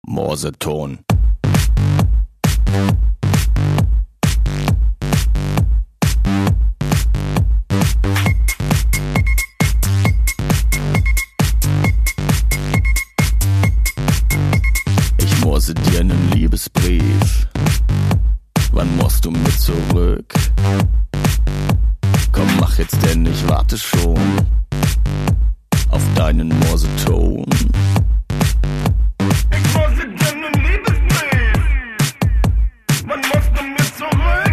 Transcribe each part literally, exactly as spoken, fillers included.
Morseton. Ich morse dir nen Liebesbrief. Wann morst du mit zurück? Komm, mach jetzt denn, ich warte schon auf deinen Morseton. Ich morse dir nen Liebesbrief. Wann morst du mit zurück?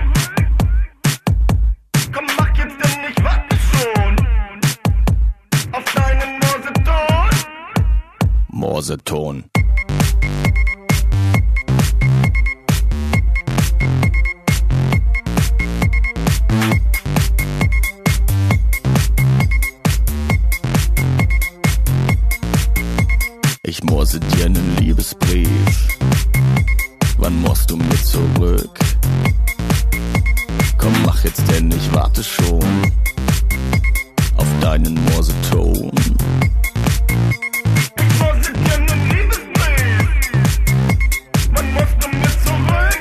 Komm, mach jetzt denn, ich warte schon auf deinen Morseton. Morseton. Ich morse dir nen Liebesbrief. Wann morst du mit zurück? Komm, mach jetzt denn, ich warte schon auf deinen Morseton. Ich morse dir nen Liebesbrief. Wann morst du mit zurück?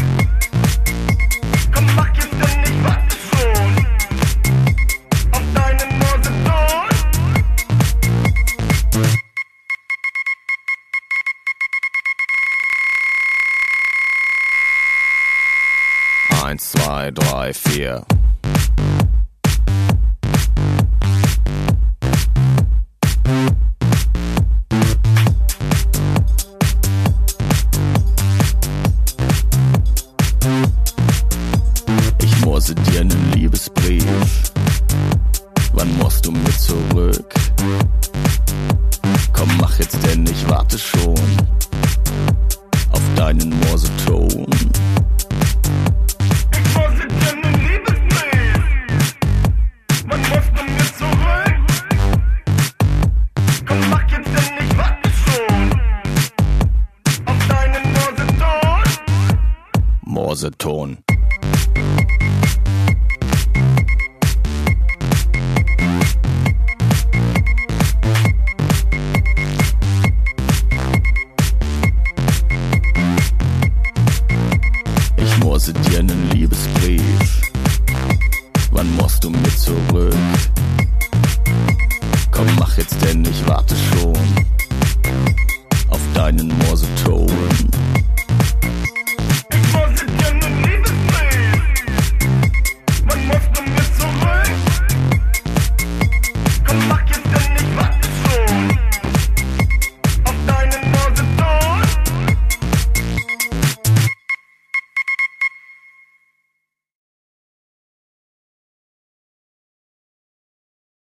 Komm, mach jetzt denn, ich warte schon auf deinen Morseton. Eins, zwei, drei, vier. Ich morse dir nen Liebesbrief. Wann morst du mit zurück? Komm, mach jetzt denn, ich warte schon auf deinen Morseton. Ich morse dir nen Liebesbrief. Wann morst du mit zurück? Komm, mach jetzt denn, ich warte schon auf deinen Morseton. Morseton. Ich morse dir nen Liebesbrief. Wann morst du mit zurück? Komm, mach jetzt denn, ich warte schon auf deinen Morseton.